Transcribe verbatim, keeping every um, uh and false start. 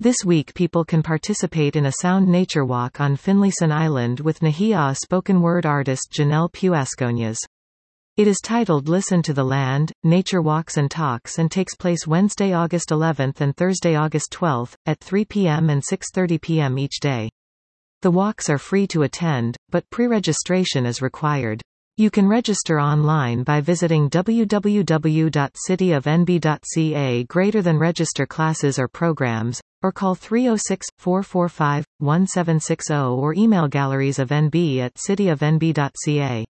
This week people can participate in a sound nature walk on Finlayson Island with Nahia spoken word artist Janelle Puasconias. It is titled Listen to the Land, Nature Walks and Talks and takes place Wednesday, August eleventh and Thursday, August twelfth, at three p m and six thirty p m each day. The walks are free to attend, but pre-registration is required. You can register online by visiting w w w dot city of n b dot c a greater than register classes or programs, or call three oh six, four four five, one seven six zero or email galleries of n b at city of n b dot c a.